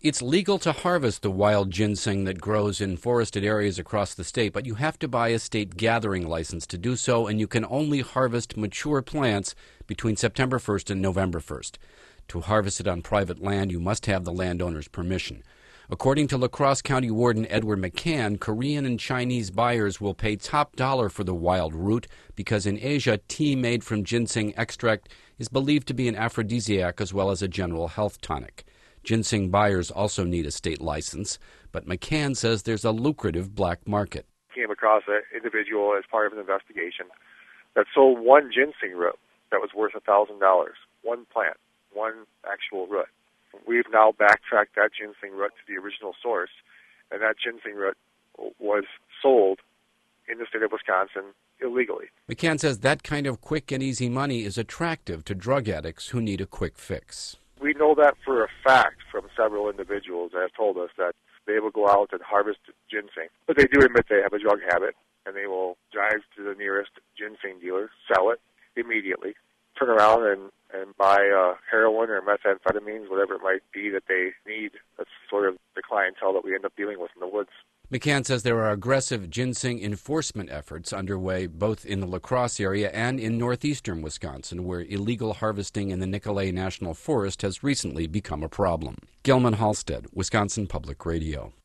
It's legal to harvest the wild ginseng that grows in forested areas across the state, but you have to buy a state gathering license to do so, and you can only harvest mature plants between September 1st and November 1st. To harvest it on private land, you must have the landowner's permission. According to La Crosse County Warden Edward McCann, Korean and Chinese buyers will pay top dollar for the wild root because in Asia, tea made from ginseng extract is believed to be an aphrodisiac as well as a general health tonic. Ginseng buyers also need a state license, but McCann says there's a lucrative black market. Came across an individual as part of an investigation that sold one ginseng root that was worth $1,000, one plant, one actual root. We've now backtracked that ginseng root to the original source, and that ginseng root was sold in the state of Wisconsin illegally. McCann says that kind of quick and easy money is attractive to drug addicts who need a quick fix. We know that for a fact from several individuals that have told us that they will go out and harvest ginseng. But they do admit they have a drug habit, and they will drive to the nearest ginseng dealer, sell it immediately, turn around and buy heroin or methamphetamines, whatever it might be that they need. That's sort of the clientele that we end up dealing with in the woods. McCann says there are aggressive ginseng enforcement efforts underway both in the La Crosse area and in northeastern Wisconsin, where illegal harvesting in the Nicolet National Forest has recently become a problem. Gilman Halstead, Wisconsin Public Radio.